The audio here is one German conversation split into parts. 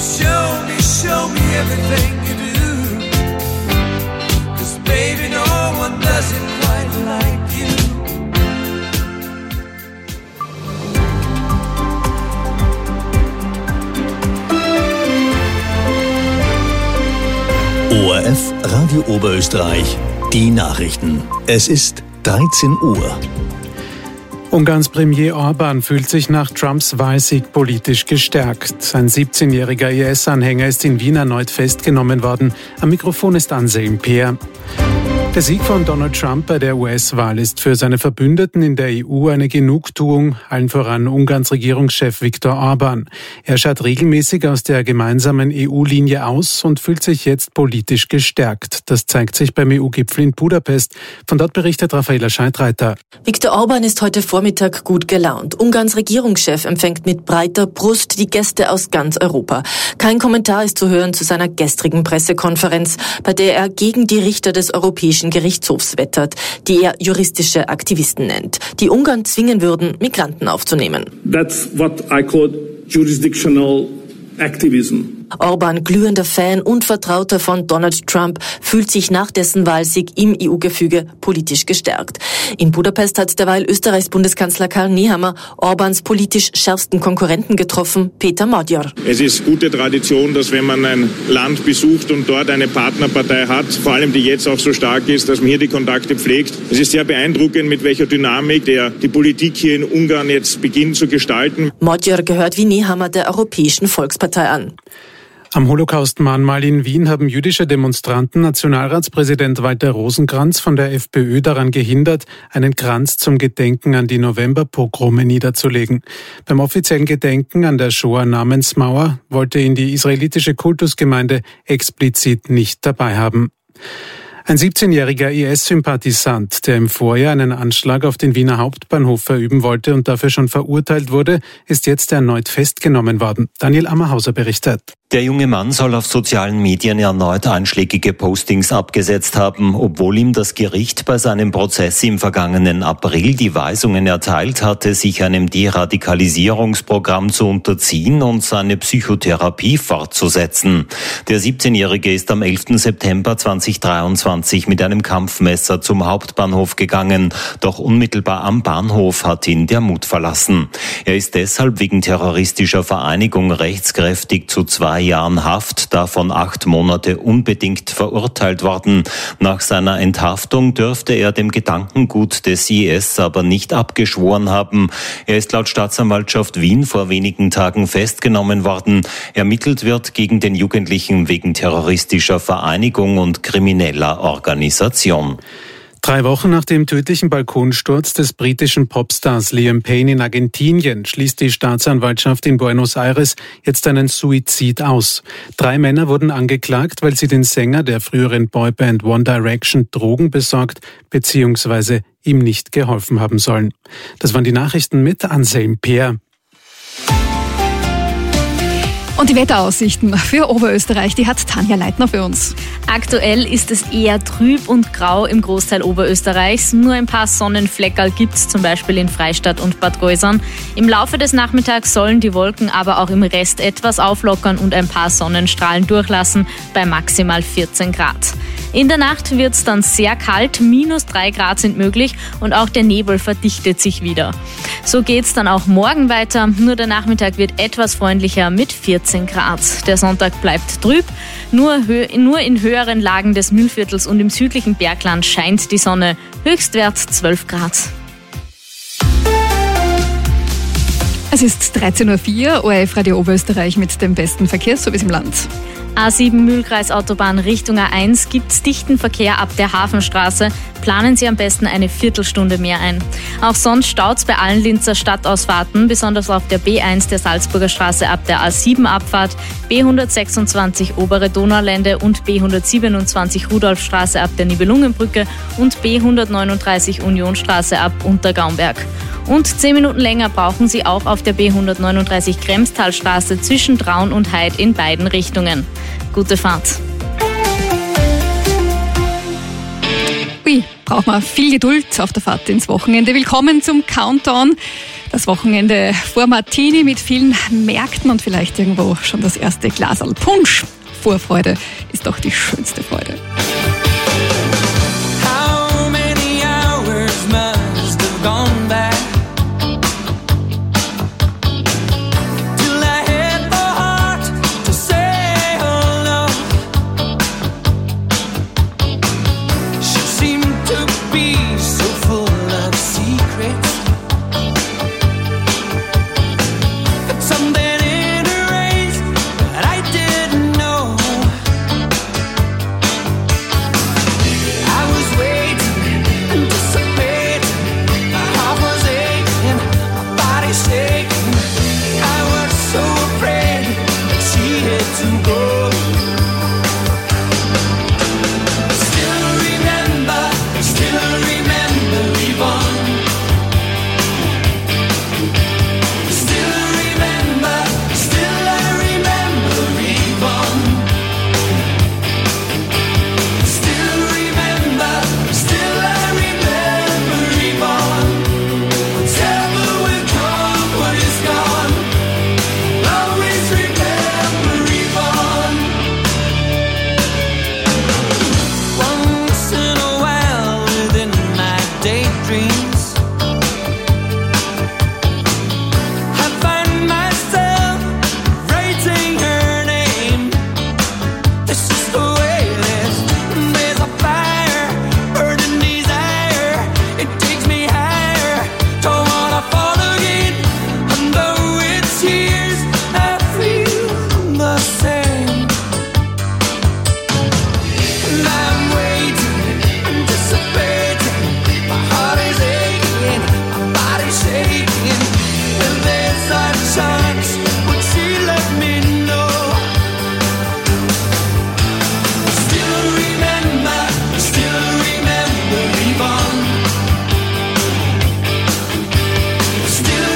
Show me everything you do. 'Cause baby, no one does it quite like you. ORF Radio Oberösterreich, die Nachrichten. Es ist 13 Uhr. Ungarns Premier Orbán fühlt sich nach Trumps Wahlsieg politisch gestärkt. Ein 17-jähriger IS-Anhänger ist in Wien erneut festgenommen worden. Am Mikrofon ist Anselm Peer. Der Sieg von Donald Trump bei der US-Wahl ist für seine Verbündeten in der EU eine Genugtuung, allen voran Ungarns Regierungschef Viktor Orbán. Er schert regelmäßig aus der gemeinsamen EU-Linie aus und fühlt sich jetzt politisch gestärkt. Das zeigt sich beim EU-Gipfel in Budapest. Von dort berichtet Raffaela Scheidreiter. Viktor Orbán ist heute Vormittag gut gelaunt. Ungarns Regierungschef empfängt mit breiter Brust die Gäste aus ganz Europa. Kein Kommentar ist zu hören zu seiner gestrigen Pressekonferenz, bei der er gegen die Richter des Europäischen Gerichtshofs wettert, die er juristische Aktivisten nennt, die Ungarn zwingen würden, Migranten aufzunehmen. That's what I call jurisdictional activism. Orbán, glühender Fan und Vertrauter von Donald Trump, fühlt sich nach dessen Wahlsieg im EU-Gefüge politisch gestärkt. In Budapest hat derweil Österreichs Bundeskanzler Karl Nehammer Orbáns politisch schärfsten Konkurrenten getroffen, Péter Magyar. Es ist gute Tradition, dass wenn man ein Land besucht und dort eine Partnerpartei hat, vor allem die jetzt auch so stark ist, dass man hier die Kontakte pflegt. Es ist sehr beeindruckend, mit welcher Dynamik die Politik hier in Ungarn jetzt beginnt zu gestalten. Magyar gehört wie Nehammer der Europäischen Volkspartei an. Am Holocaust-Mahnmal in Wien haben jüdische Demonstranten Nationalratspräsident Walter Rosenkranz von der FPÖ daran gehindert, einen Kranz zum Gedenken an die Novemberpogrome niederzulegen. Beim offiziellen Gedenken an der Shoah-Namensmauer wollte ihn die israelitische Kultusgemeinde explizit nicht dabei haben. Ein 17-jähriger IS-Sympathisant, der im Vorjahr einen Anschlag auf den Wiener Hauptbahnhof verüben wollte und dafür schon verurteilt wurde, ist jetzt erneut festgenommen worden. Daniel Ammerhauser berichtet. Der junge Mann soll auf sozialen Medien erneut einschlägige Postings abgesetzt haben, obwohl ihm das Gericht bei seinem Prozess im vergangenen April die Weisungen erteilt hatte, sich einem Deradikalisierungsprogramm zu unterziehen und seine Psychotherapie fortzusetzen. Der 17-Jährige ist am 11. September 2023 mit einem Kampfmesser zum Hauptbahnhof gegangen, doch unmittelbar am Bahnhof hat ihn der Mut verlassen. Er ist deshalb wegen terroristischer Vereinigung rechtskräftig zu 2 Jahren Haft, davon 8 Monate unbedingt verurteilt worden. Nach seiner Enthaftung dürfte er dem Gedankengut des IS aber nicht abgeschworen haben. Er ist laut Staatsanwaltschaft Wien vor wenigen Tagen festgenommen worden. Ermittelt wird gegen den Jugendlichen wegen terroristischer Vereinigung und krimineller Organisation. 3 Wochen nach dem tödlichen Balkonsturz des britischen Popstars Liam Payne in Argentinien schließt die Staatsanwaltschaft in Buenos Aires jetzt einen Suizid aus. 3 Männer wurden angeklagt, weil sie den Sänger der früheren Boyband One Direction Drogen besorgt bzw. ihm nicht geholfen haben sollen. Das waren die Nachrichten mit Anselm Peer. Und die Wetteraussichten für Oberösterreich, die hat Tanja Leitner für uns. Aktuell ist es eher trüb und grau im Großteil Oberösterreichs. Nur ein paar Sonnenfleckerl gibt's, zum Beispiel in Freistadt und Bad Gäusern. Im Laufe des Nachmittags sollen die Wolken aber auch im Rest etwas auflockern und ein paar Sonnenstrahlen durchlassen, bei maximal 14 Grad. In der Nacht wird's dann sehr kalt, -3 Grad sind möglich und auch der Nebel verdichtet sich wieder. So geht's dann auch morgen weiter, nur der Nachmittag wird etwas freundlicher mit 14 Grad. Der Sonntag bleibt trüb, nur in höheren Lagen des Mühlviertels und im südlichen Bergland scheint die Sonne, Höchstwert 12 Grad. Es ist 13.04 Uhr, ORF Radio Oberösterreich mit dem besten Verkehrsservice im Land. A7 Mühlkreisautobahn Richtung A1 gibt's dichten Verkehr ab der Hafenstraße. Planen Sie am besten eine Viertelstunde mehr ein. Auch sonst staut's bei allen Linzer Stadtausfahrten, besonders auf der B1 der Salzburger Straße ab der A7 Abfahrt, B126 Obere Donaulände und B127 Rudolfstraße ab der Nibelungenbrücke und B139 Unionstraße ab Untergaumberg. Und 10 Minuten länger brauchen Sie auch auf der B139 Kremstalstraße zwischen Traun und Heid in beiden Richtungen. Gute Fahrt. Ui, braucht man viel Geduld auf der Fahrt ins Wochenende. Willkommen zum Countdown. Das Wochenende vor Martini mit vielen Märkten und vielleicht irgendwo schon das erste Glaserl Punsch. Vorfreude ist doch die schönste Freude. How many hours must have gone by till I had the heart to say hello? She seemed to be so full of secrets, but something in her eyes that I didn't know. I was waiting, anticipating, my heart was aching, my body shaking. I was so afraid that she had to go. Still remember Yvonne. Still I remember Yvonne. Still I remember Yvonne. Whatever will come, what is gone, I'll always remember Yvonne. Once in a while within my daydreams, I find myself writing her name. This is the way it is. There's a fire burning desire. It takes me higher. Don't wanna fall again. And though it's years, I feel the same. And I'm waiting, anticipating. My heart is aching, my body's shaking. And there's a chance, would she let me know? Still remember Yvonne. Still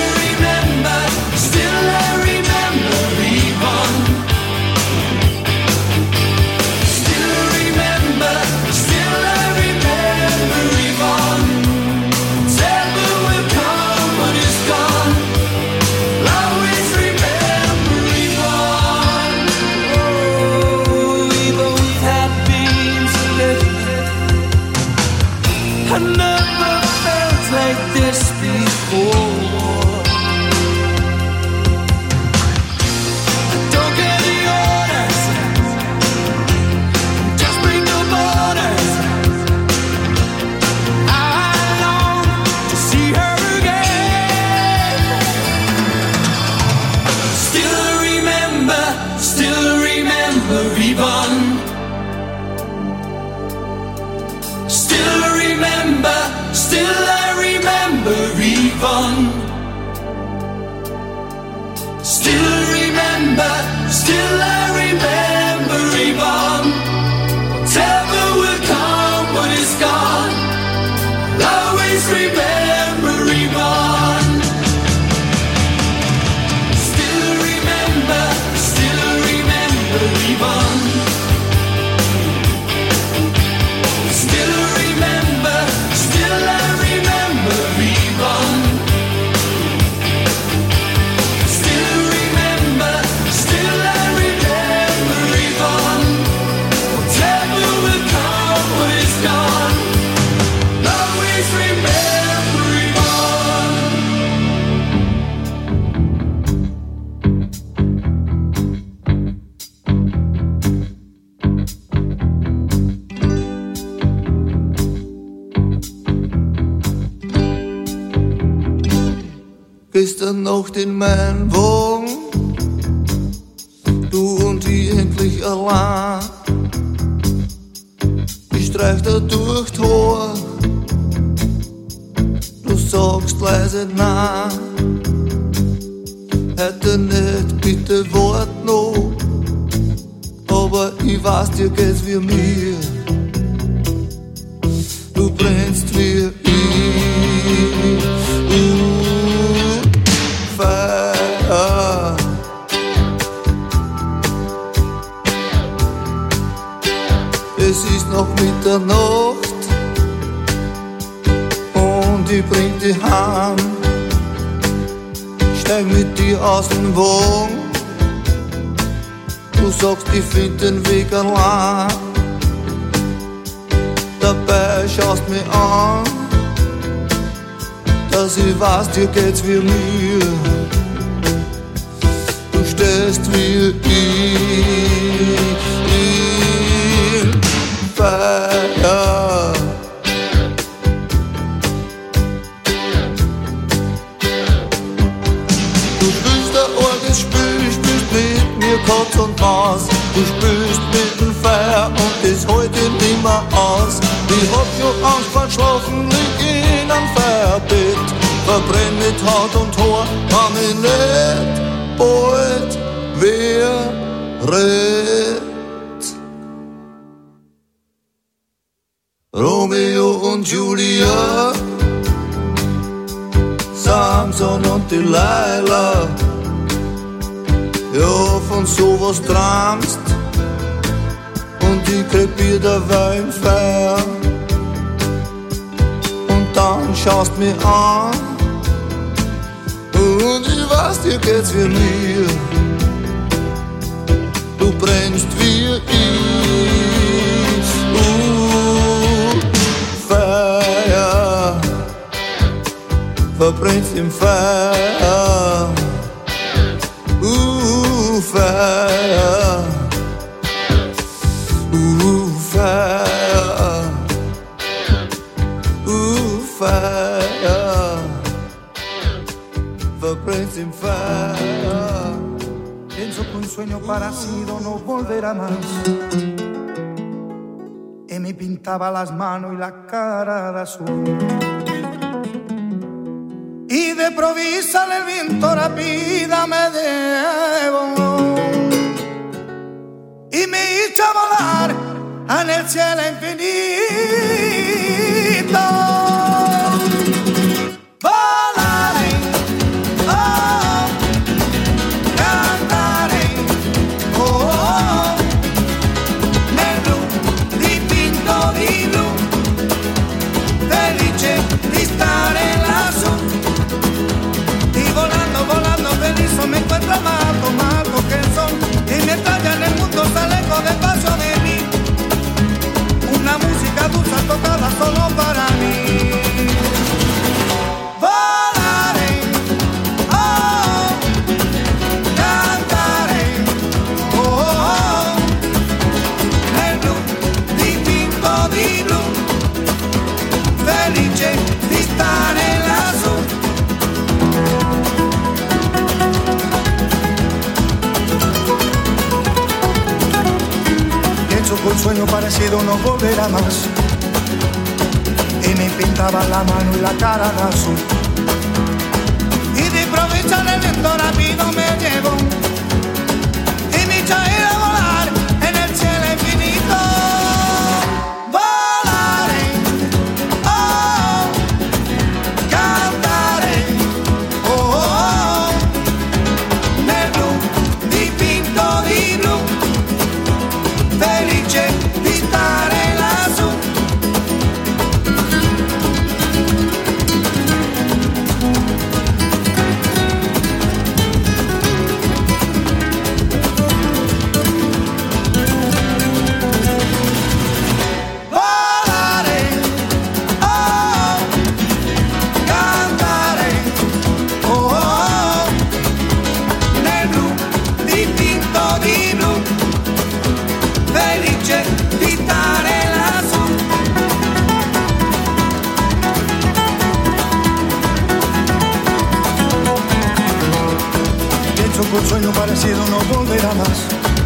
I remember Yvonne. Still I remember Yvonne. Whatever will come, what is gone, I'll always remember Yvonne. Oh, we both had been so different. I never felt like this before. Don't get the orders, just bring the borders. I long to see her again. Still remember Yvonne. Still I remember Yvonne. Still I remember Yvonne. Whatever will come, what is gone, I'll always remember Yvonne. Still remember Yvonne. Still I remember Yvonne. Still I remember Yvonne. Whatever will come, what is gone, I'll always remember Yvonne. Gestern Nacht in meinem Wagen, du und ich endlich allein. Ich streich da durch die Haar, du sagst leise nein. Heute nicht, bitte wart noch, aber ich weiß, dir geht's wie mir. Du brennst wie ich. Feuer. Es ist noch Mitternacht und ich bring dich heim. steig mit dir aus dem Wagen. Du sagst, ich find den Weg allein. Dabei schaust mich an, dass ich weiß, dir geht's wie mir. Du stehst wie ich, Feier. Du spielst ein orges Spiel, spielst mit mir Katz und Maus. Du spielst mit dem Feuer und das hält dich nimmer aus. Ich hab schon Angst vor Schlafen, lieg in einem Feuerbett. Verbrenn mit Haut und Haar, kann mich nicht bald wehret. Romeo und Julia, Samson und Delilah. Ja, von sowas träumst und ich krepier dabei im Feuer. Und dann schaust mich an und ich weiß, dir geht's wie mir. Du brennst wie ich, Feuer, verbrennst im Feuer. Fire, fire, fire, verbrennst im Feuer. Pienso que un sueño parecido no volverá más. Y me pintaba las manos y la cara de azul. Y de provisa el viento rápida me llevó y me hizo volar en el cielo infinito. Volaré, oh, cantaré, oh, nel blu dipinto di blu, felice di stare lassù. Volando, volando feliz me encuentro amado, amado que son. Y mientras ya en el mundo se lejos despacio de mí, una música dulce tocada solo para mí. Volaré, oh, cantaré, oh, nel blu dipinto di blu, felice di stare lassù. Un sueño parecido no volverá más. Y me pintaba la mano y la cara de azul. Y de improviso el viento rápido me llevó y me echó a ir a volar en el cielo infinito. Volaré, oh, cantaré, oh, nel blu dipinto di blu, felice di stare lassù. Volare, oh, cantare, oh, nel blu dipinto di blu, felice di stare lassù. Pienso que un sueño parecido no volverá más.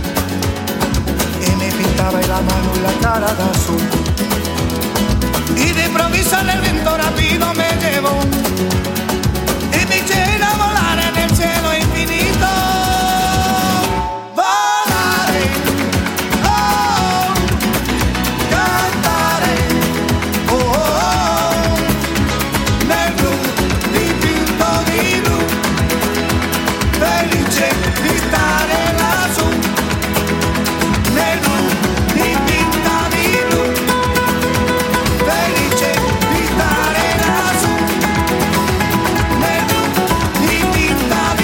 Y me pintaba la mano y la cara de azul. Y de improviso el viento rápido me llevó y me eché a volar en el cielo infinito. Volaré, oh, cantaré, oh, nel blu dipinto di blu, felice di stare lassù. Nel blu dipinto di blu, felice di stare lassù. Nel blu dipinto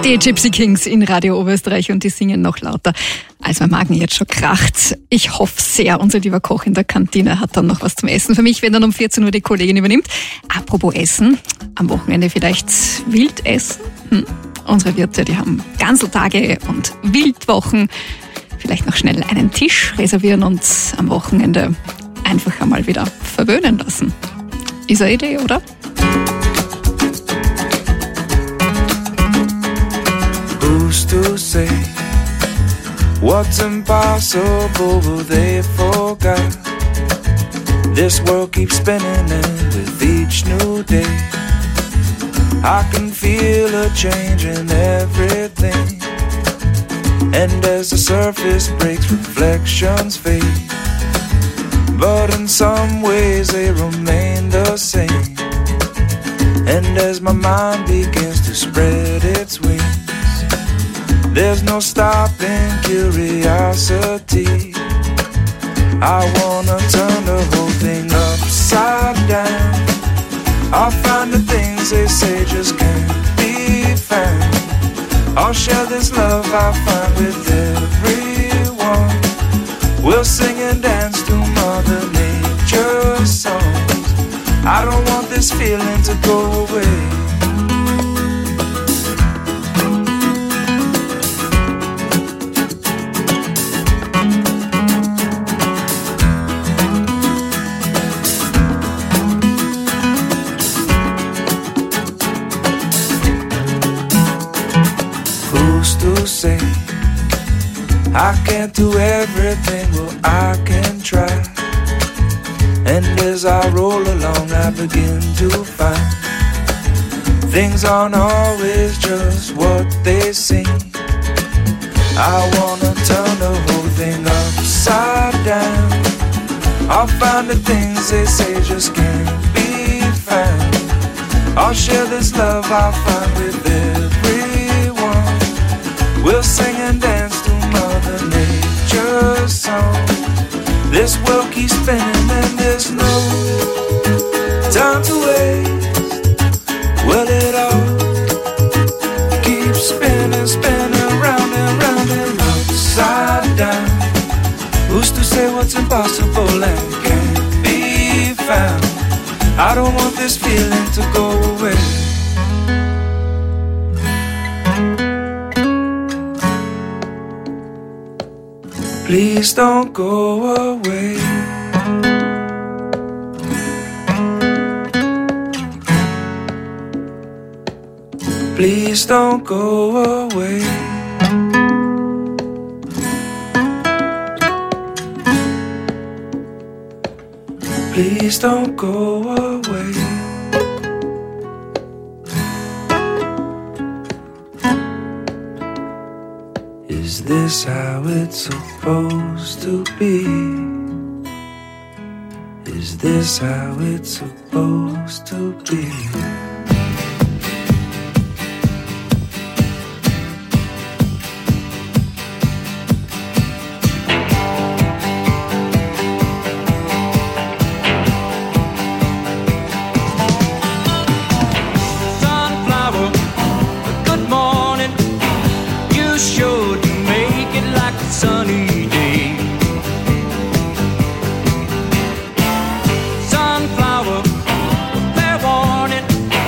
Die Gypsy Kings in Radio Oberösterreich und die singen noch lauter, als mein Magen jetzt schon kracht. Ich hoffe sehr, unser lieber Koch in der Kantine hat dann noch was zum Essen für mich, wenn dann um 14 Uhr die Kollegin übernimmt. Apropos Essen, am Wochenende vielleicht wild essen? Unsere Wirte, die haben Ganzeltage und Wildwochen. Vielleicht noch schnell einen Tisch reservieren und am Wochenende einfach einmal wieder verwöhnen lassen. Ist eine Idee, oder? Who's to say what's impossible will they forget? This world keeps spinning and with each new day I can feel a change in everything. And as the surface breaks, reflections fade, but in some ways they remain the same. And as my mind begins to spread its wings, there's no stopping curiosity. I wanna turn the whole thing upside down. I'll find the things they say just can't be found. I'll share this love I find with everyone. We'll sing and dance to Mother Nature's songs. I don't want this feeling to go away. Say I can't do everything, well I can try. And as I roll along I begin to find things aren't always just what they seem. I wanna turn the whole thing upside down. I'll find the things they say just can't be found. I'll share this love I find with everyone. We'll sing and dance to Mother Nature's song. This world keeps spinning and there's no time to waste. Well, it all keeps spinning, spinning round and round and upside down. Who's to say what's impossible and can't be found? I don't want this feeling to go away. Please don't go away. Please don't go away. Please don't go away. Is this how it's supposed to be? Is this how it's supposed to be? Sunflower, good morning. You showed sunny day. Sunflower, fair warning.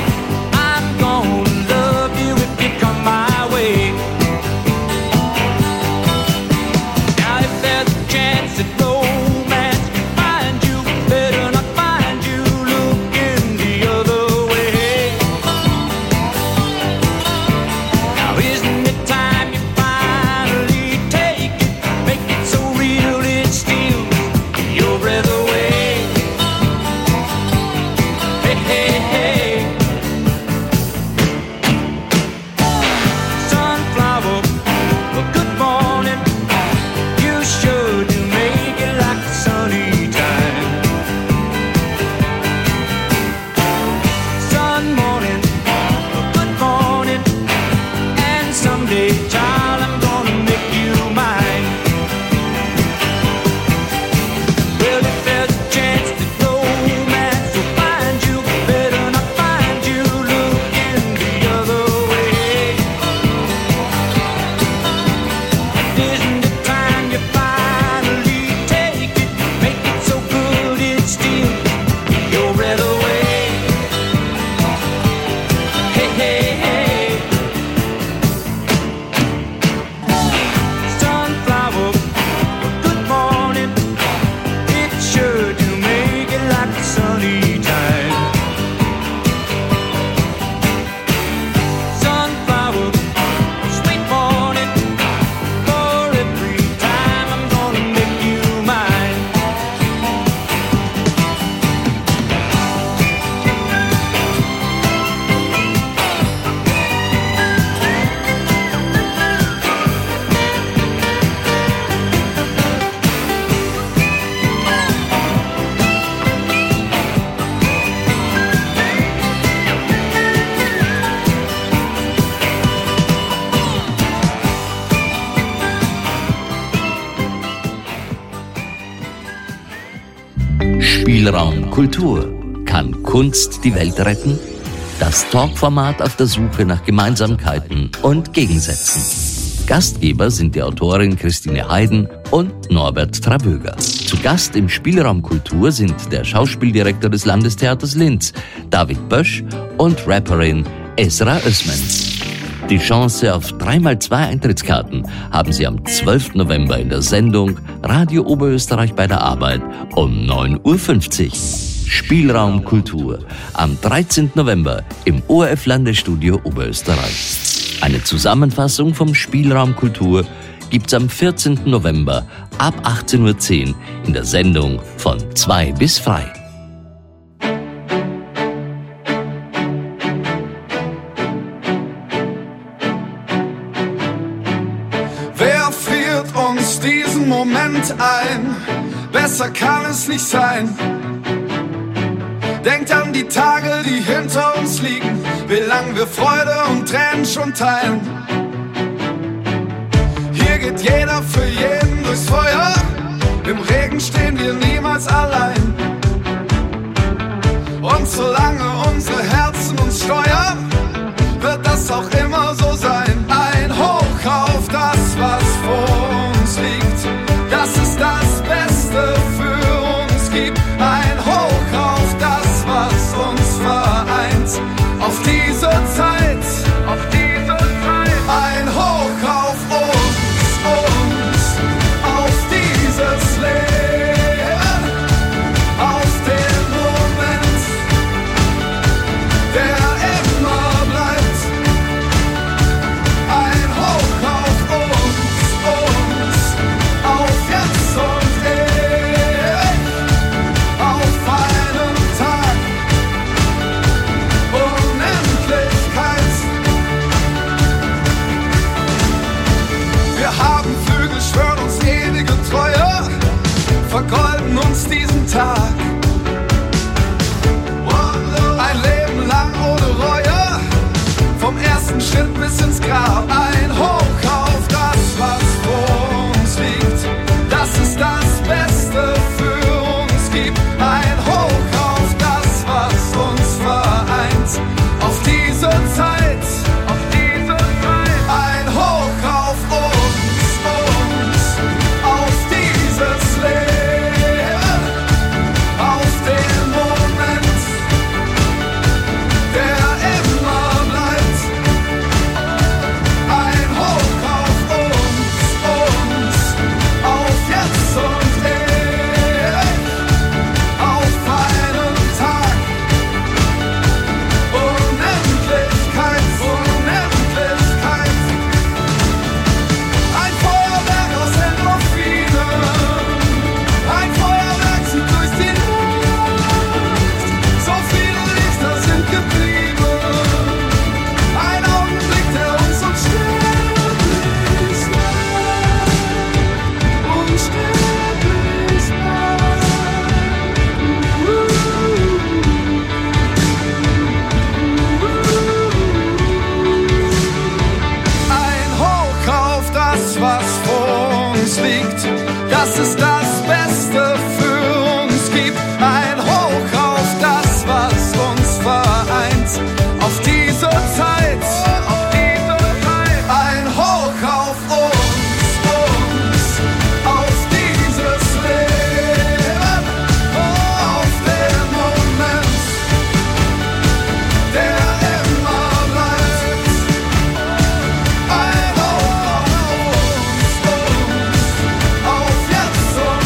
Spielraum Kultur. Kann Kunst die Welt retten? Das Talkformat auf der Suche nach Gemeinsamkeiten und Gegensätzen. Gastgeber sind die Autorin Christine Heiden und Norbert Traböger. Zu Gast im Spielraum Kultur sind der Schauspieldirektor des Landestheaters Linz, David Bösch, und Rapperin Esra Özmen. Die Chance auf 3x2 Eintrittskarten haben Sie am 12. November in der Sendung Radio Oberösterreich bei der Arbeit um 9.50 Uhr. Spielraum Kultur am 13. November im ORF-Landesstudio Oberösterreich. Eine Zusammenfassung vom Spielraum Kultur gibt's am 14. November ab 18.10 Uhr in der Sendung von 2 bis frei. Wer friert uns diesen Moment ein? Besser kann es nicht sein. Denkt an die Tage, die hinter uns liegen, wie lang wir Freude und Tränen schon teilen. Hier geht jeder für jeden durchs Feuer, im Regen stehen wir niemals allein. Und solange unsere Herzen uns steuern, wird das auch immer so sein. Ein Hoch auf das, was vor uns liegt, das ist das Beste für uns gibt. Ein Hoch auf das, was uns vereint, auf diese Zeit, ein Hoch auf uns, auf dieses Leben, auf den Moment, der immer bleibt. Ein Hoch auf uns, auf jetzt und ewig, auf einen Tag, Unendlichkeit. Wir haben Flügel, schwören uns ewige Treue, vergolden uns diesen Tag. Ein Leben lang ohne Reue, vom ersten Schritt bis ins Grab. Ein Hoch auf das, was vor uns liegt, das ist das Beste für uns gibt. Ein Hoch auf das, was uns vereint, auf diese Zeit, ein Hoch auf uns, auf dieses Leben, auf den Moment, der immer bleibt. Ein Hoch auf uns, auf jetzt und ewig, auf einen Tag, Unendlichkeit, Unendlichkeit. Ein Feuerwerk aus Endorphinen, ein Feuerwerk zieht durch die Luft. So viele Lichter sind geblieben, ein Augenblick, der uns unsterblich macht, unsterblich macht. Ein Hoch auf das, was vor uns liegt, das ist das Beste für uns gibt. Ein Hoch auf das, was uns vereint, auf diese Zeit, ein Hoch auf uns, auf dieses Leben, auf den Moment, der immer bleibt. Ein Hoch auf uns, auf jetzt und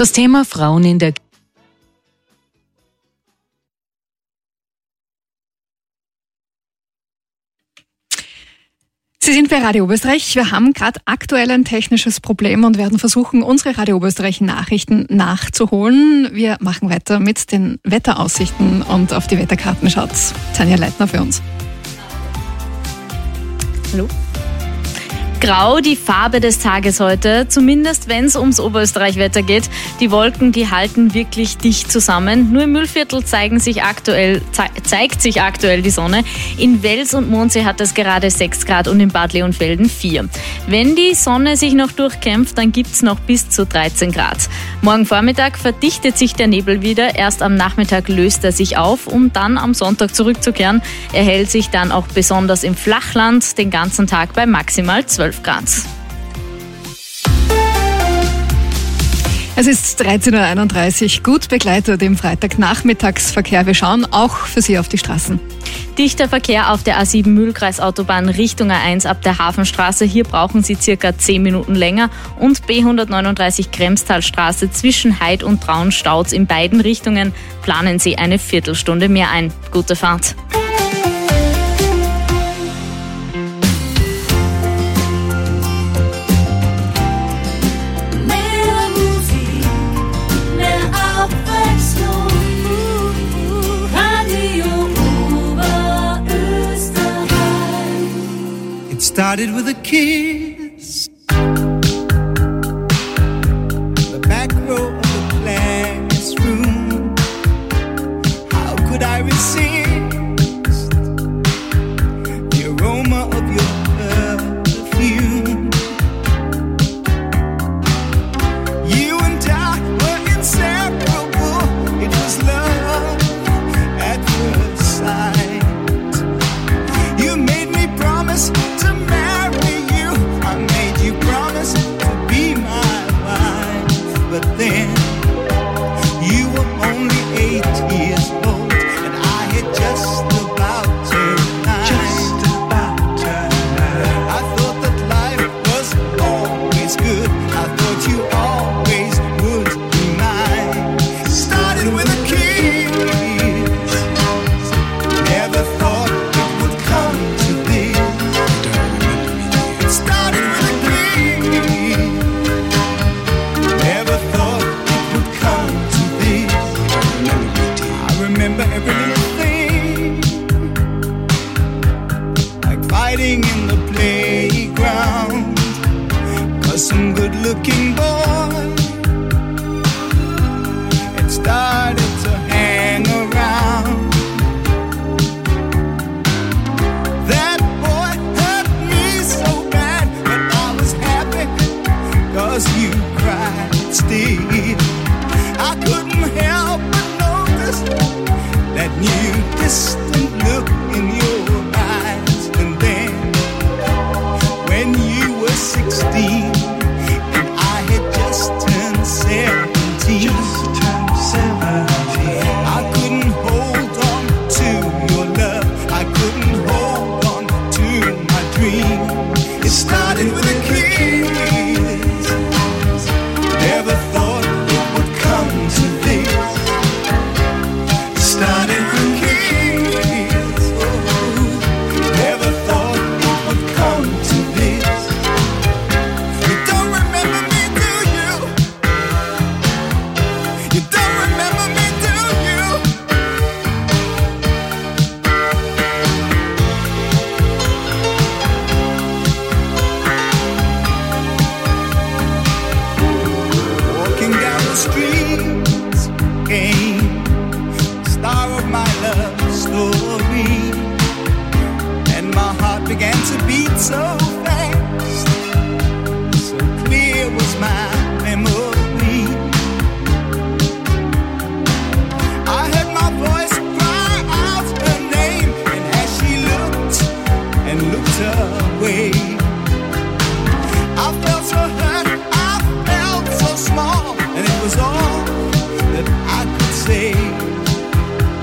Das Thema Frauen in der Sie sind bei Radio Oberösterreich. Wir haben gerade aktuell ein technisches Problem und werden versuchen, unsere Radio Oberösterreich Nachrichten nachzuholen. Wir machen weiter mit den Wetteraussichten und auf die Wetterkarten schaut Tanja Leitner für uns. Hallo. Grau, die Farbe des Tages heute, zumindest wenn es ums Oberösterreich-Wetter geht. Die Wolken, die halten wirklich dicht zusammen. Nur im Mühlviertel zeigt sich aktuell die Sonne. In Wels und Mondsee hat es gerade 6 Grad und in Bad Leonfelden 4. Wenn die Sonne sich noch durchkämpft, dann gibt es noch bis zu 13 Grad. Morgen Vormittag verdichtet sich der Nebel wieder. Erst am Nachmittag löst er sich auf, um dann am Sonntag zurückzukehren. Er hält sich dann auch besonders im Flachland den ganzen Tag bei maximal 12 Grad. Es ist 13.31 Uhr, gut begleitet im Freitagnachmittagsverkehr. Wir schauen auch für Sie auf die Straßen. Dichter Verkehr auf der A7 Mühlkreisautobahn Richtung A1 ab der Hafenstraße. Hier brauchen Sie circa 10 Minuten länger. Und B139 Kremstalstraße zwischen Heid und Traun staut's in beiden Richtungen. Planen Sie eine Viertelstunde mehr ein. Gute Fahrt. Started with a kiss, the back row of the classroom. How could I resist the aroma of your perfume? You and I were inseparable. It was love at first sight. You made me promise to marry you. I made you promise to be my wife. But then you were only 8 years old, and I had just about turned 9. I thought that life was always good. I thought you always would be mine. Started with a kiss. Never thought it would come to this. It started with a kiss. Never thought it would come to this. I remember every little thing, like fighting in the playground, 'cause some good-looking boy had started to hang around. That boy hurt me so bad, but I was happy 'cause you cried still. I couldn't help but notice that new distant look in your eyes. And then when you were 16 and I had just turned 17, I couldn't hold on to your love. I couldn't hold on to my dream. It started with a kiss. Never thought it would come to this. Started with a kiss. Never thought it would come to this. You don't remember me, do you? You don't remember me, do you? Walking down the streets came the star of my love story, and my heart began to beat so fast. So clear was my memory. I heard my voice cry out her name, and as she looked and looked away, I felt so hurt, I felt so small, and it was all that I could say.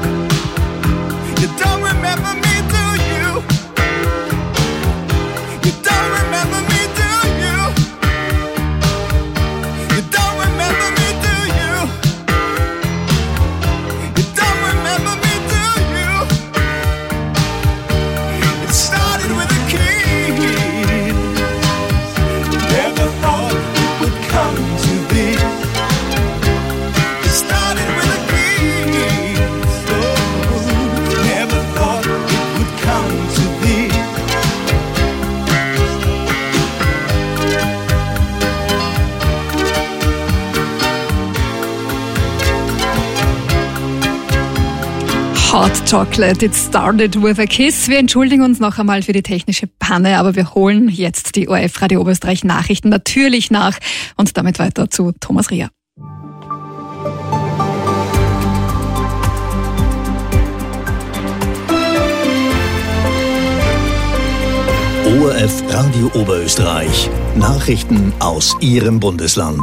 You don't remember me, do you? You Hot Chocolate, it started with a kiss. Wir entschuldigen uns noch einmal für die technische Panne, aber wir holen jetzt die ORF Radio Oberösterreich Nachrichten natürlich nach und damit weiter zu Thomas Rieher. ORF Radio Oberösterreich. Nachrichten aus Ihrem Bundesland.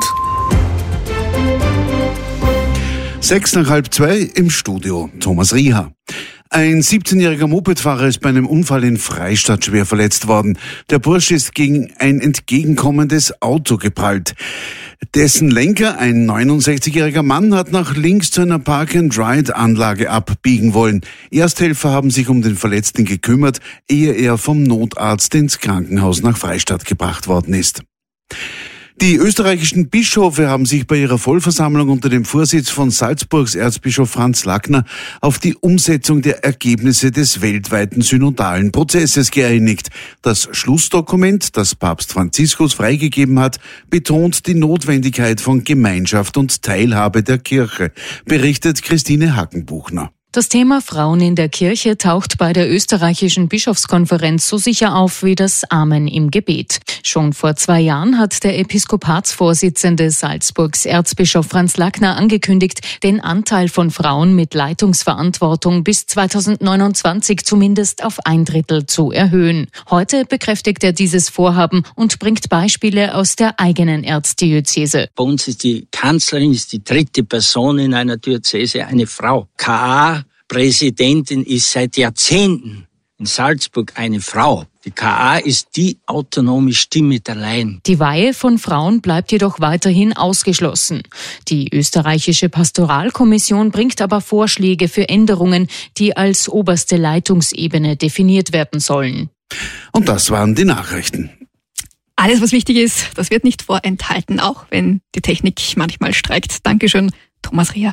1:06 im Studio, Thomas Rieher. Ein 17-jähriger Mopedfahrer ist bei einem Unfall in Freistadt schwer verletzt worden. Der Bursche ist gegen ein entgegenkommendes Auto geprallt. Dessen Lenker, ein 69-jähriger Mann, hat nach links zu einer Park-and-Ride-Anlage abbiegen wollen. Ersthelfer haben sich um den Verletzten gekümmert, ehe er vom Notarzt ins Krankenhaus nach Freistadt gebracht worden ist. Die österreichischen Bischöfe haben sich bei ihrer Vollversammlung unter dem Vorsitz von Salzburgs Erzbischof Franz Lackner auf die Umsetzung der Ergebnisse des weltweiten synodalen Prozesses geeinigt. Das Schlussdokument, das Papst Franziskus freigegeben hat, betont die Notwendigkeit von Gemeinschaft und Teilhabe der Kirche, berichtet Christine Hackenbuchner. Das Thema Frauen in der Kirche taucht bei der österreichischen Bischofskonferenz so sicher auf wie das Amen im Gebet. Schon vor 2 Jahren hat der Episkopatsvorsitzende Salzburgs Erzbischof Franz Lackner angekündigt, den Anteil von Frauen mit Leitungsverantwortung bis 2029 zumindest auf 1/3 zu erhöhen. Heute bekräftigt er dieses Vorhaben und bringt Beispiele aus der eigenen Erzdiözese. Bei uns ist die Kanzlerin, ist die 3. Person in einer Diözese, eine Frau. KA-Präsidentin ist seit Jahrzehnten in Salzburg eine Frau. Die KA ist die autonome Stimme der Laien. Die Weihe von Frauen bleibt jedoch weiterhin ausgeschlossen. Die österreichische Pastoralkommission bringt aber Vorschläge für Änderungen, die als oberste Leitungsebene definiert werden sollen. Und das waren die Nachrichten. Alles, was wichtig ist, das wird nicht vorenthalten, auch wenn die Technik manchmal streikt. Dankeschön, Thomas Rieher.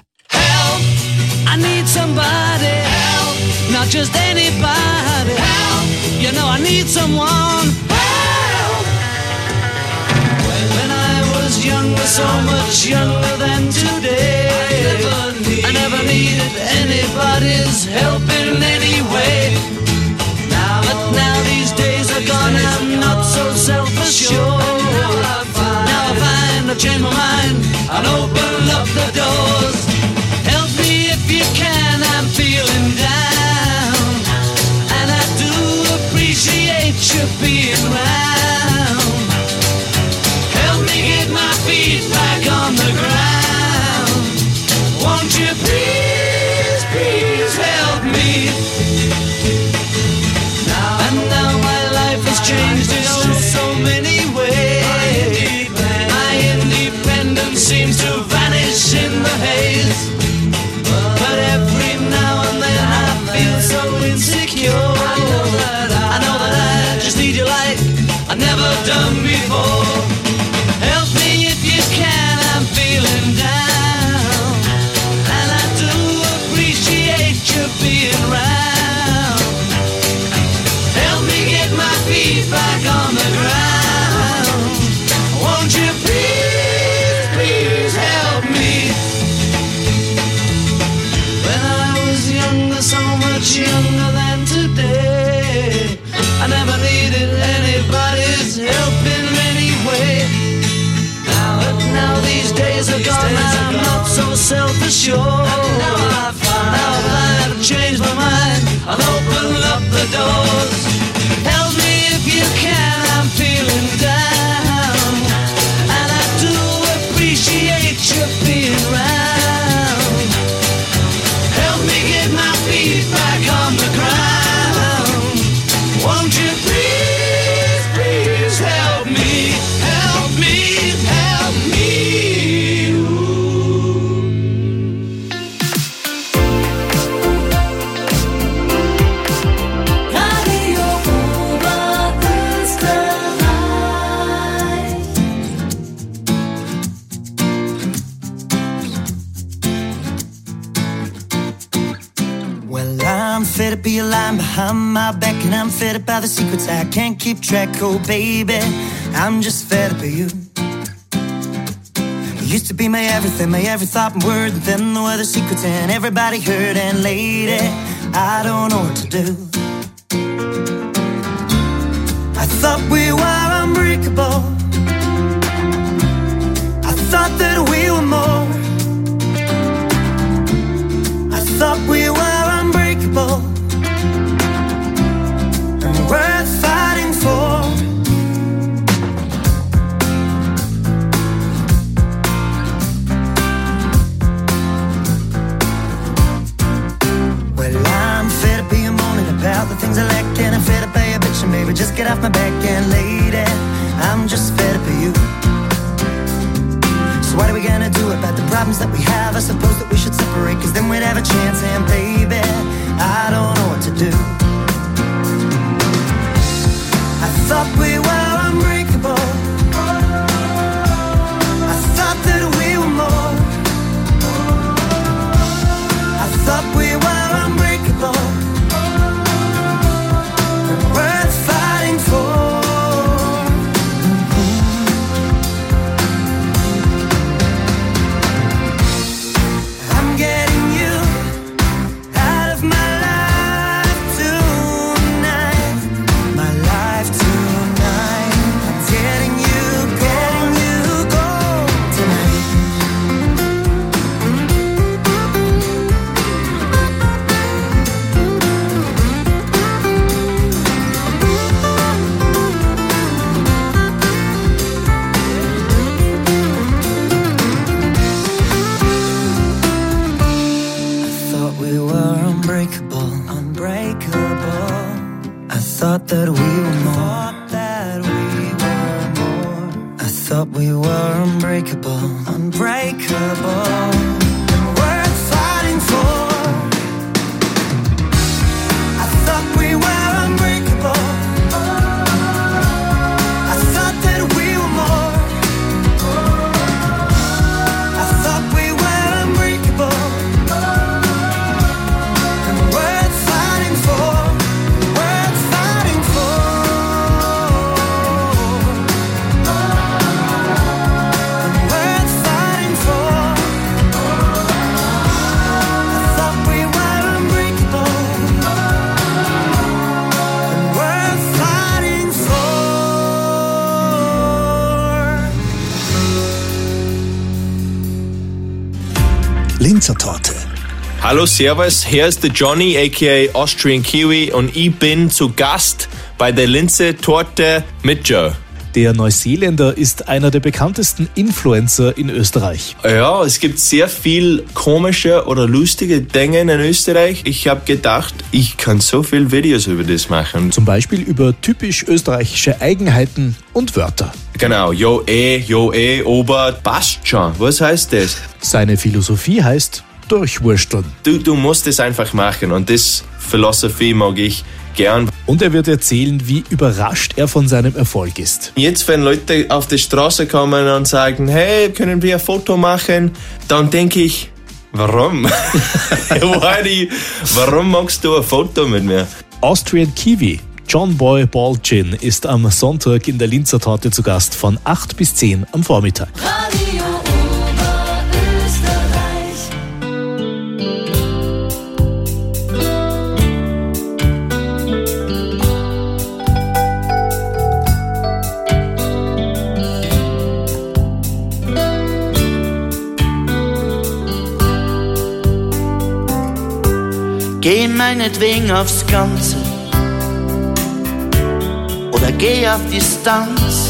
I need somebody help, not just anybody help. You know I need someone help. When I was younger, so much younger than today, I never needed anybody's help in any way. But now these days are gone, I'm not so self-assured. Now I find I've changed my mind and open up the doors. If you can, I'm feeling down, and I do appreciate you being round. Help me get my feet back on the ground. Won't you please, please help me? And now my life has changed in so many ways. My independence seems to vanish in the haze. But every now and then I feel so insecure. I know that I just need you like I've never done before. Help me if you can, I'm feeling down, and I do appreciate you being round. Help me get my feet back on the ground. Won't you please, please help me? So much younger than today, I never needed anybody's help in any way. But now these days are gone, I'm not so self-assured. Now I've had to change my mind, I'll open up the doors. Help me if you can, I'm feeling down, and I do appreciate you being round. Feet back on the ground. Won't you please, please help me, help me, help me. Radio Oberösterreich. I'm fed up, be a line behind my back, and I'm fed up by the secrets I can't keep track. Oh baby, I'm just fed up of you. used to be my everything, my every thought and word. And then there were the secrets and everybody heard. And lady, I don't know what to do. I thought we were unbreakable. I thought that we were more. I thought we were unbreakable and worth fighting for. Well, I'm fed up being moaning about the things I lack, and I'm fed up by your bitching, baby. Just get off my back, and lady, I'm just fed up of you. So what are we gonna do about the problems that we have? I suppose that we should separate, cause then we'd have a chance. And baby, I don't know what to do. I thought we were unbreakable. I thought that we were more. I thought we were unbreakable and worth fighting for. Thought that we were more. I thought we were unbreakable, unbreakable, and worth fighting for. I thought we were unbreakable. I thought that we were more. I thought we were unbreakable and worth fighting for. Linzer Torte. Hallo, servus, hier ist der Johnny, aka Austrian Kiwi, und ich bin zu Gast bei der Linzer Torte mit Joe. Der Neuseeländer ist einer der bekanntesten Influencer in Österreich. Ja, es gibt sehr viel komische oder lustige Dinge in Österreich. Ich habe gedacht, ich kann so viele Videos über das machen. Zum Beispiel über typisch österreichische Eigenheiten und Wörter. Genau, jo eh, Ober, passt schon. Was heißt das? Seine Philosophie heißt durchwursteln. Du musst es einfach machen, und das Philosophie mag ich gern. Und er wird erzählen, wie überrascht er von seinem Erfolg ist. Jetzt, wenn Leute auf die Straße kommen und sagen, hey, können wir ein Foto machen? Dann denke ich, warum? Warum magst du ein Foto mit mir? Austrian Kiwi John Boy Baldwin ist am Sonntag in der Linzer Torte zu Gast von 8 bis 10 am Vormittag. Radio Geh meinetwegen aufs Ganze oder geh auf Distanz.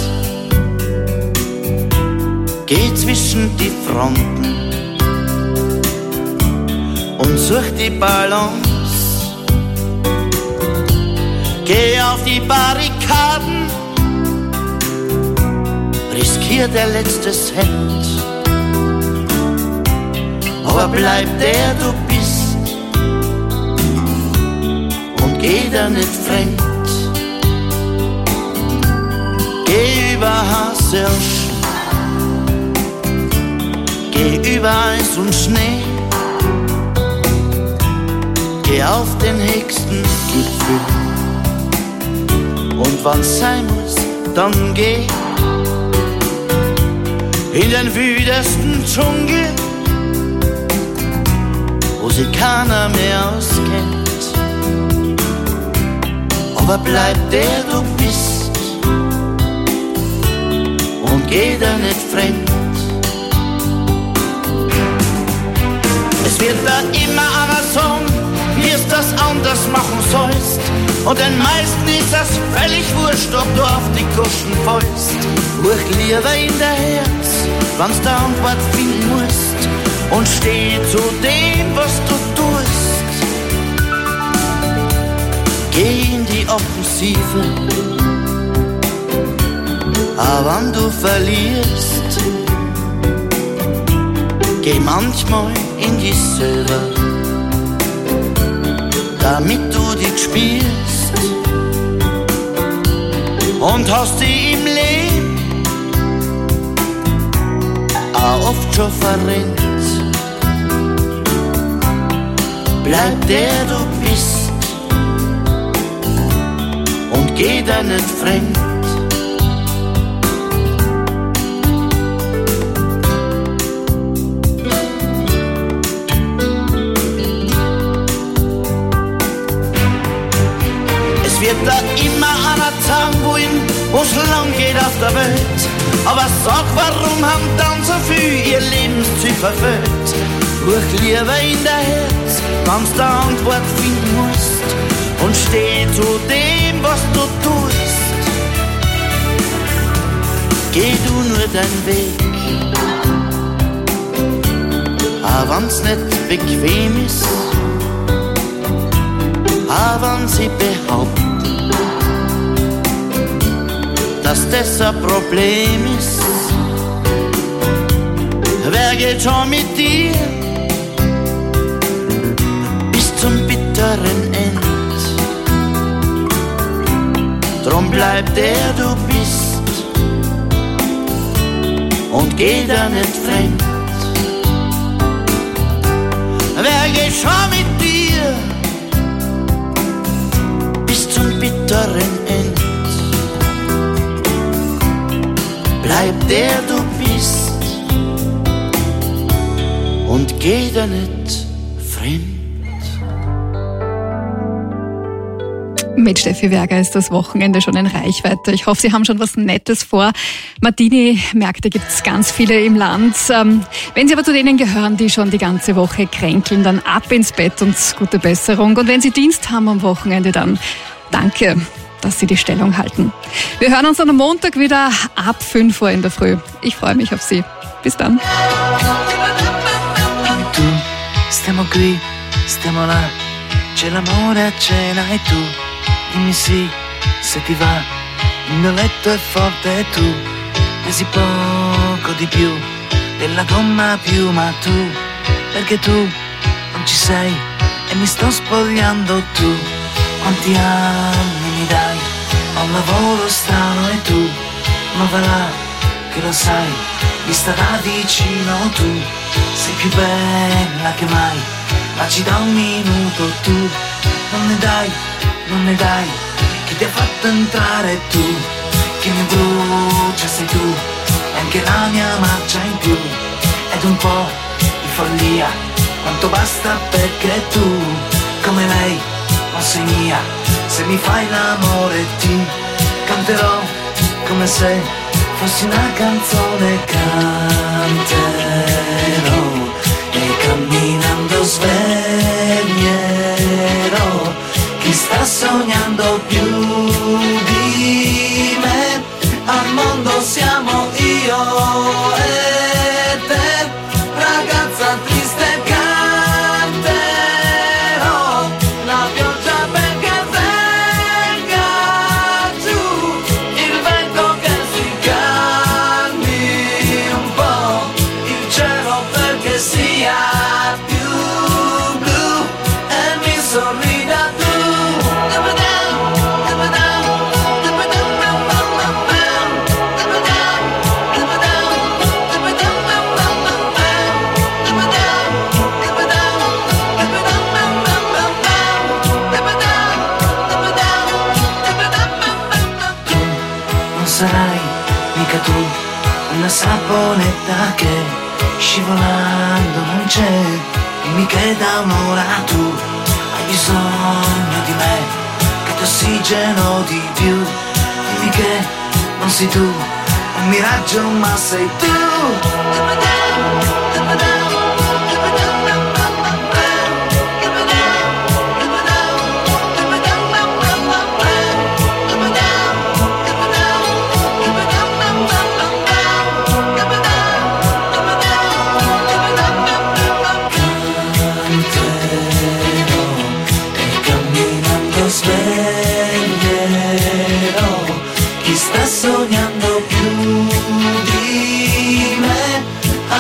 Geh zwischen die Fronten und such die Balance. Geh auf die Barrikaden, riskier der letzte Cent, aber bleib der du bist. Geh da nicht fremd, geh über Haselsch, geh über Eis und Schnee, geh auf den höchsten Gipfel und wann's sein muss, dann geh in den wüdesten Dschungel, wo sich keiner mehr auskennt. Aber bleib der du bist und geh da nicht fremd. Es wird da immer einer sagen, wie es das anders machen sollst. Und den meisten ist das völlig wurscht, ob du auf die Kuschen fällst. Ruhig lieber in der Herz, wenn's der Antwort finden musst. Und steh zu dem, was du tust. Geh in die Offensive, aber wenn du verlierst, geh manchmal in dich selber, damit du dich spielst. Und hast dich im Leben auch oft schon verrennt. Bleib der du bist und geh da nicht fremd. Es wird da immer einer sagen wollen, wo's lang geht auf der Welt. Aber sag, warum haben dann so viel ihr Lebensziel verfehlt? Ruhig lieber in der Herz, wenn's der Antwort finden musst. Und steh zu dem, was du tust. Geh du nur deinen Weg, auch wenn's nicht bequem ist, auch wenn sie behaupten, dass das ein Problem ist. Wer geht schon mit dir bis zum bitteren End? Drum bleib der du bist und geh da nicht fremd. Wer geht schon mit dir bis zum bitteren End? Bleib der du bist und geh da nicht fremd. Mit Steffi Werger ist das Wochenende schon in Reichweite. Ich hoffe, Sie haben schon was Nettes vor. Martini-Märkte gibt es ganz viele im Land. Wenn Sie aber zu denen gehören, die schon die ganze Woche kränkeln, dann ab ins Bett und gute Besserung. Und wenn Sie Dienst haben am Wochenende, dann danke, dass Sie die Stellung halten. Wir hören uns dann am Montag wieder ab 5 Uhr in der Früh. Ich freue mich auf Sie. Bis dann. Stiamo qui, stiamo là, c'è l'amore a cena e tu dimmi sì, se ti va, il mio letto è forte e tu pesi poco di più della gomma piuma tu, perché tu non ci sei e mi sto spogliando tu, quanti anni mi dai, ho un lavoro strano e tu, ma va là che lo sai, vista da vicino tu, sei più bella che mai, ma ci dà un minuto tu, non ne dai, chi ti ha fatto entrare tu, chi mi brucia sei tu, e anche la mia marcia in più, ed un po' di follia, quanto basta perché tu, come lei, non sei mia, se mi fai l'amore ti canterò come se fossi una canzone, canterò e camminando sveglierò chi sta sognando più di me, al mondo siamo io e te, ragazza triste canterò la pioggia perché venga giù, il vento che si calmi un po', il cielo perché sia più blu. una saponetta che scivolando non c'è. Dimmi che da un'ora tu hai bisogno di me, che ti ossigeno di più. Dimmi che non sei tu un miraggio ma sei tu. Sognando più di me,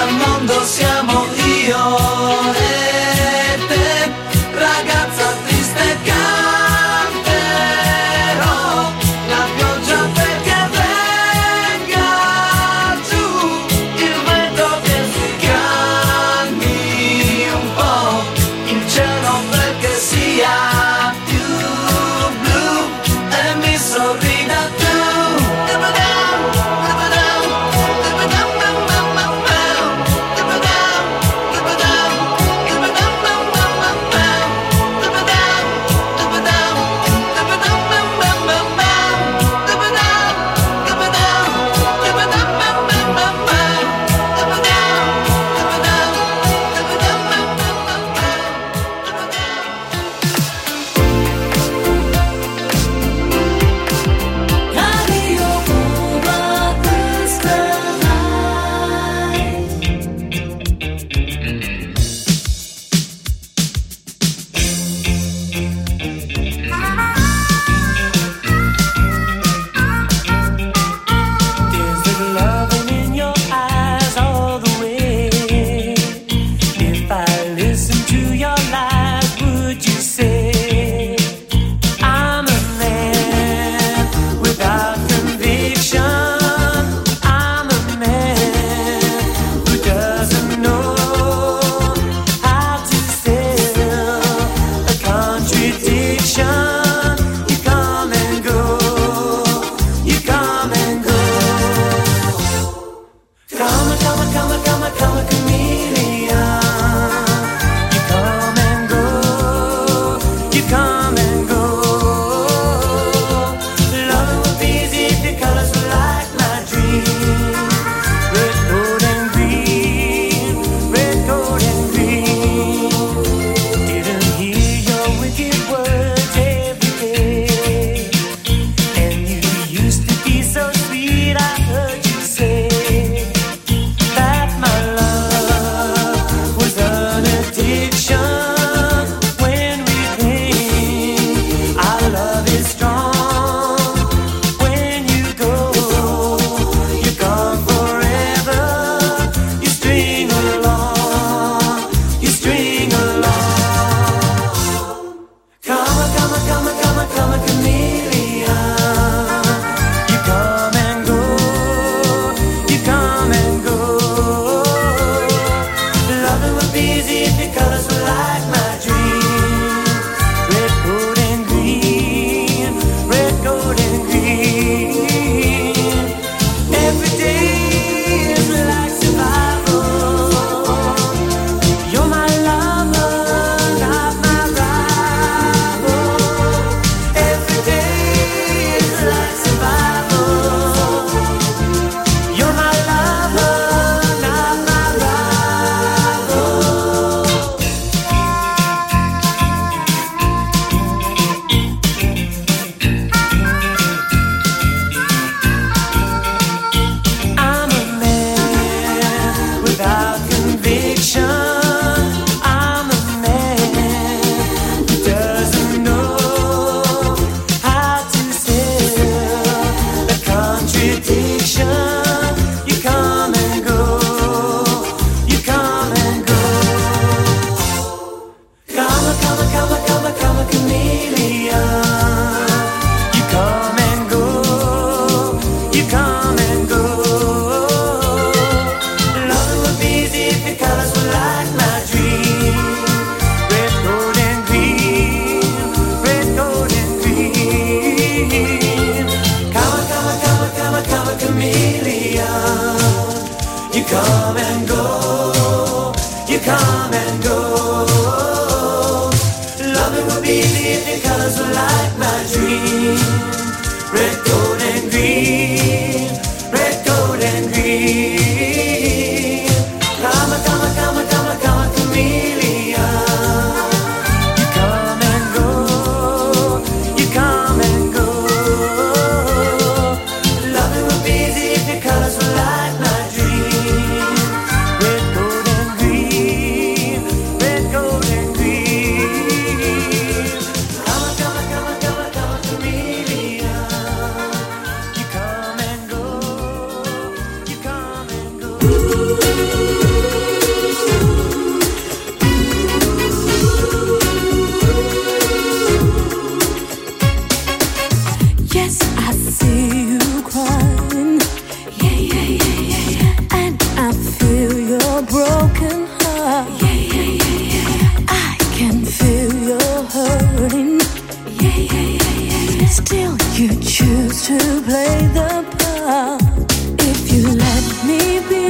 be easy if your colors were like my dream. Red, gold, and green. Red, gold, and green. Come a, come a, come a, come a, come a chameleon. You come and go. You come and go. Love it would be easy if your colors were like my dream. Red, gold, and green. Red, gold, and green. Come a, come a, come a, come a, come a chameleon. You come and go. You come and go. Yes, I see you crying. Yeah, yeah, yeah, yeah, yeah. And I feel your broken heart. Yeah, yeah, yeah, yeah, yeah. I can feel your hurting. Yeah, yeah, yeah, yeah, yeah. Still, you choose to play the part. If you let me be,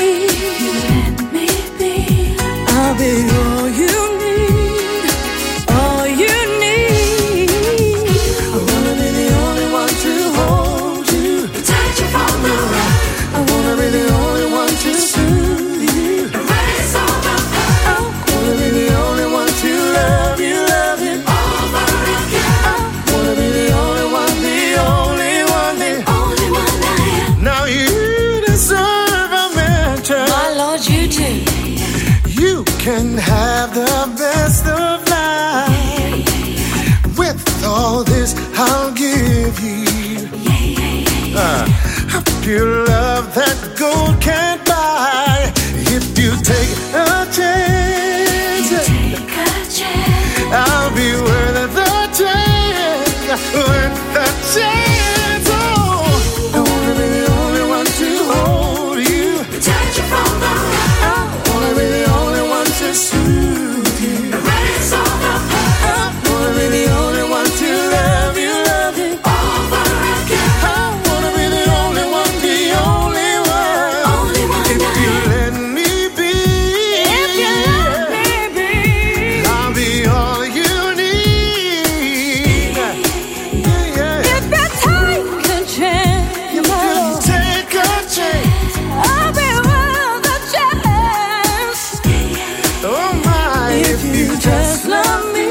I'll be all you need. All you need. I wanna be the only one to hold you, touch you from the right. I wanna be the only one to soothe you, erase all the hurt. I wanna be the only one to love you over again. I wanna be the only one, the only one, the only one I am. Now you deserve a mention. My Lord, you do. You can have the best of life. With all this, I'll give you a pure love that gold can't buy. If you take a chance, I'll be worth the chance, worth the chance. Oh, I wanna be the only one to hold you, touch you from the right. I wanna be the only one to soothe you, erase all the hurt. I wanna be the only one to love you over again. I wanna be the only one, the only one. If you let me be, I'll be all you need. Yeah, yeah. If you take a chance, If you take a chance, I'll be worth a chance. oh my, If you just love me,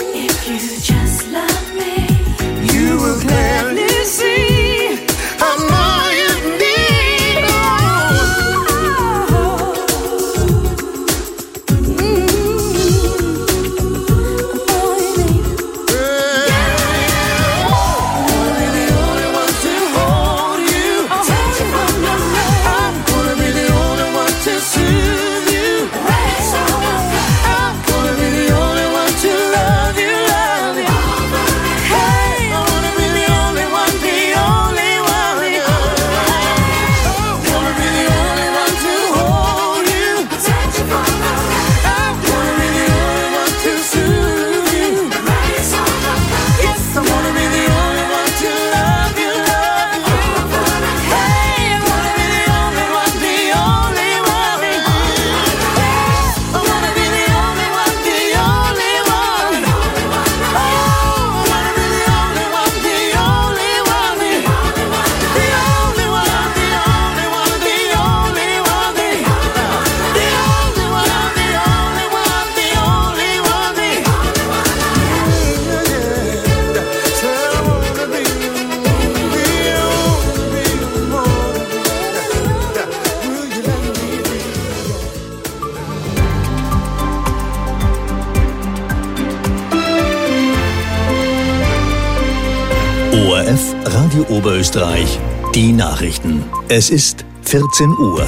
you will clearly see I'm all you need. ORF Radio Oberösterreich, die Nachrichten. Es ist 14 Uhr.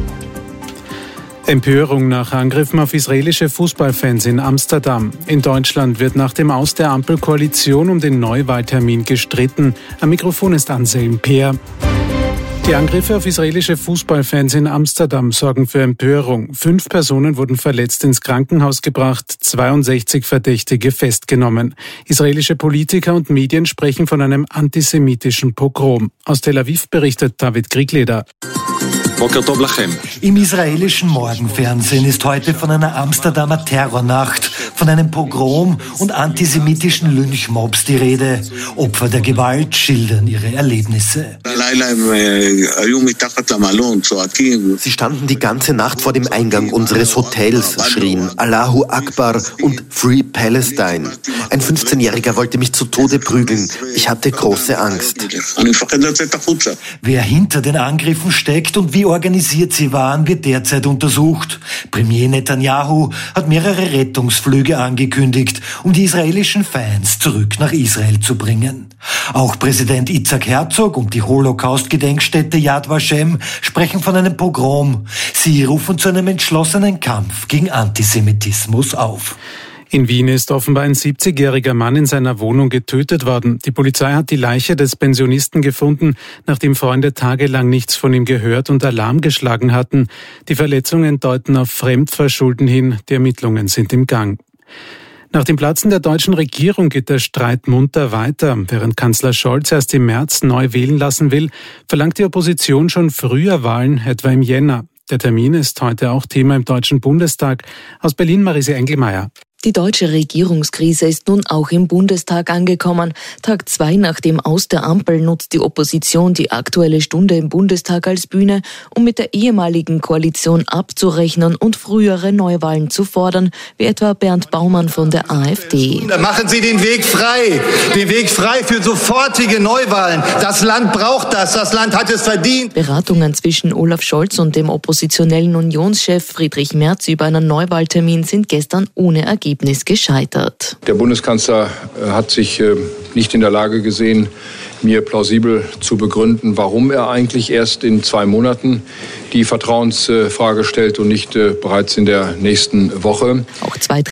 Empörung nach Angriffen auf israelische Fußballfans in Amsterdam. In Deutschland wird nach dem Aus der Ampelkoalition um den Neuwahltermin gestritten. Am Mikrofon ist Anselm Peer. Die Angriffe auf israelische Fußballfans in Amsterdam sorgen für Empörung. 5 Personen wurden verletzt ins Krankenhaus gebracht, 62 Verdächtige festgenommen. Israelische Politiker und Medien sprechen von einem antisemitischen Pogrom. Aus Tel Aviv berichtet David Kriegleder. Im israelischen Morgenfernsehen ist heute von einer Amsterdamer Terrornacht, von einem Pogrom und antisemitischen Lynchmobs die Rede. Opfer der Gewalt schildern ihre Erlebnisse. Sie standen die ganze Nacht vor dem Eingang unseres Hotels, schrien Allahu Akbar und Free Palestine. Ein 15-Jähriger wollte mich zu Tode prügeln. Ich hatte große Angst. Wer hinter den Angriffen steckt und wie organisiert sie waren, wird derzeit untersucht. Premier Netanyahu hat mehrere Rettungsflüge angekündigt, um die israelischen Fans zurück nach Israel zu bringen. Auch Präsident Itzhak Herzog und die Holocaust-Gedenkstätte Yad Vashem sprechen von einem Pogrom. Sie rufen zu einem entschlossenen Kampf gegen Antisemitismus auf. In Wien ist offenbar ein 70-jähriger Mann in seiner Wohnung getötet worden. Die Polizei hat die Leiche des Pensionisten gefunden, nachdem Freunde tagelang nichts von ihm gehört und Alarm geschlagen hatten. Die Verletzungen deuten auf Fremdverschulden hin. Die Ermittlungen sind im Gang. Nach dem Platzen der deutschen Regierung geht der Streit munter weiter. Während Kanzler Scholz erst im März neu wählen lassen will, verlangt die Opposition schon früher Wahlen, etwa im Jänner. Der Termin ist heute auch Thema im Deutschen Bundestag. Aus Berlin Marise Engelmeier. Die deutsche Regierungskrise ist nun auch im Bundestag angekommen. Tag 2 nach dem Aus der Ampel nutzt die Opposition die Aktuelle Stunde im Bundestag als Bühne, um mit der ehemaligen Koalition abzurechnen und frühere Neuwahlen zu fordern, wie etwa Bernd Baumann von der AfD. Machen Sie den Weg frei für sofortige Neuwahlen. Das Land braucht das Land hat es verdient. Beratungen zwischen Olaf Scholz und dem oppositionellen Unionschef Friedrich Merz über einen Neuwahltermin sind gestern ohne Ergebnis gescheitert. Der Bundeskanzler hat sich nicht in der Lage gesehen, mir plausibel zu begründen, warum er eigentlich erst in 2 Monaten die Vertrauensfrage stellt und nicht bereits in der nächsten Woche. Auch 2